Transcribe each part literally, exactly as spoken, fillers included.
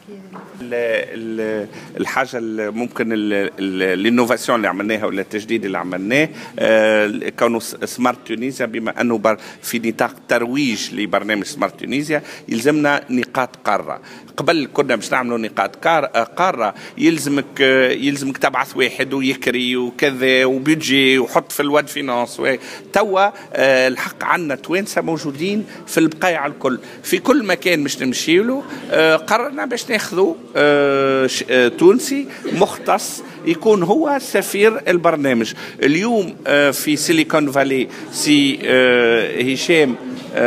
الحاجه اللي ممكن الانوفاسيون اللي عملناها ولا التجديد اللي عملناه كونه سمارت تونيزيا، بما انه في نطاق ترويج لبرنامج سمارت تونيزيا يلزمنا نقاط قاره. قبل كنا باش نعملوا نقاط قاره يلزمك يلزمك تبعث واحد ويكري وكذا وبيجي وحط في الواد فينانس. توا الحق عندنا توانسه موجودين في البقايع الكل، في كل مكان باش نمشي له. قررنا باش ناخذوا تونسي مختص يكون هو سفير البرنامج. اليوم في سيليكون فالي سي هشام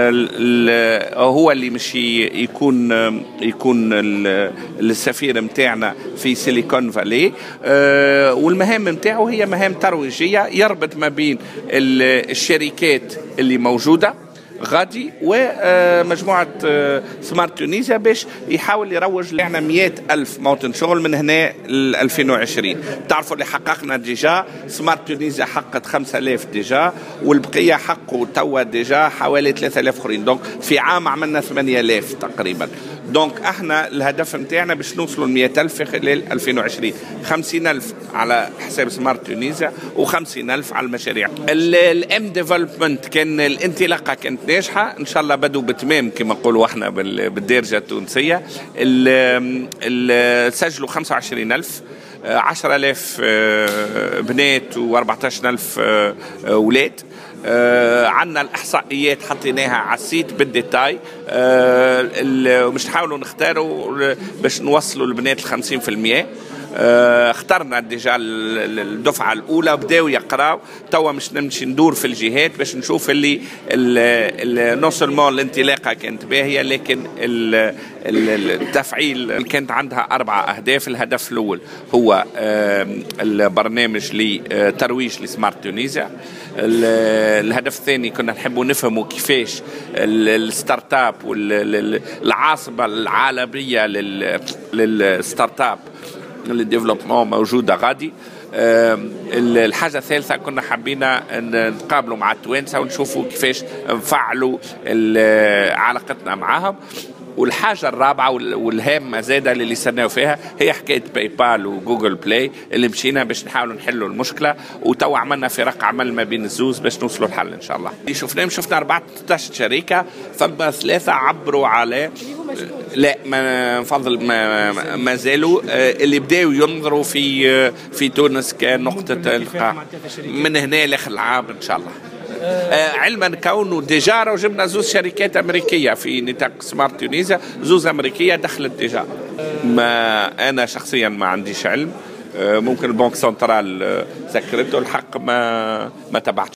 هو اللي مش يكون يكون السفير متاعنا في سيليكون فالي، والمهام متاعه هي مهام ترويجية، يربط ما بين الشركات اللي موجودة غادي ومجموعة سمارت تونيزيا باش يحاول يروج لنا مئة ألف موطن شغل من هنا ل ألفين وعشرين. تعرفوا اللي حققنا ديجا سمارت تونيزيا حققت خمسة آلاف ديجا، والبقية حقوا توا ديجا حوالي ثلاثة آلاف اخرين. دونك في عام عملنا ثمانية آلاف تقريبا. دونك احنا الهدف نتاعنا باش نوصلوا ل مئة ألف في خلال ألفين وعشرين، خمسين ألف على حساب سمارت تونيزيا وخمسين ألف على المشاريع. الام ديفلوبمنت كان الانطلاقه كانت ناجحه، ان شاء الله بدوا بتمام كما نقولوا احنا بالدارجه التونسيه. سجلوا خمسة وعشرين ألف، عشرة آلاف بنات و14 ألف اولاد. آه عندنا الإحصائيات حطيناها على السيت بالديتاي. آه مش نحاولوا نختاروا باش نوصلوا البنات الخمسين في المئة. آه اخترنا ديجا الدفعة الأولى بداوا يقراوا، توا مش نمشي ندور في الجهات باش نشوف اللي نو سولمون الانطلاقة كانت باهية، لكن التفعيل كانت عندها أربعة أهداف. الهدف الأول هو آه البرنامج لترويج لسمارت تونيزيا. الهدف الثاني كنا نحبوا نفهموا كيفاش الستارت اب والعاصمة العالمية للستارت اب للديفلوبمون موجودة غادي. الحاجة الثالثة كنا حبينا نتقابلوا مع التوانسة ونشوفوا كيفاش نفعلوا علاقتنا معهم. والحاجة الرابعة والهامة زادة اللي استناو فيها هي حكاية باي بال وجوجل بلاي اللي مشينا باش نحاولوا نحلوا المشكلة، وتوا عملنا فرق عمل ما بين الزوز باش نوصلوا الحل إن شاء الله. اللي شفناهم شفنا أربعة عشر شركة، فما ثلاثة عبروا على لا ما نفضل ما, ما زالوا اللي بداوا ينظروا في في تونس كنقطة التقاء من هنا لاخر العام إن شاء الله. آه علما كونه ديجا جبنا زوز شركات امريكيه في نطاق سمارت تونيزيا، زوز امريكيه دخلت ديجا. ما انا شخصيا ما عنديش علم، آه ممكن البنك سنترال آه سكرته الحق ما ما تبعتش.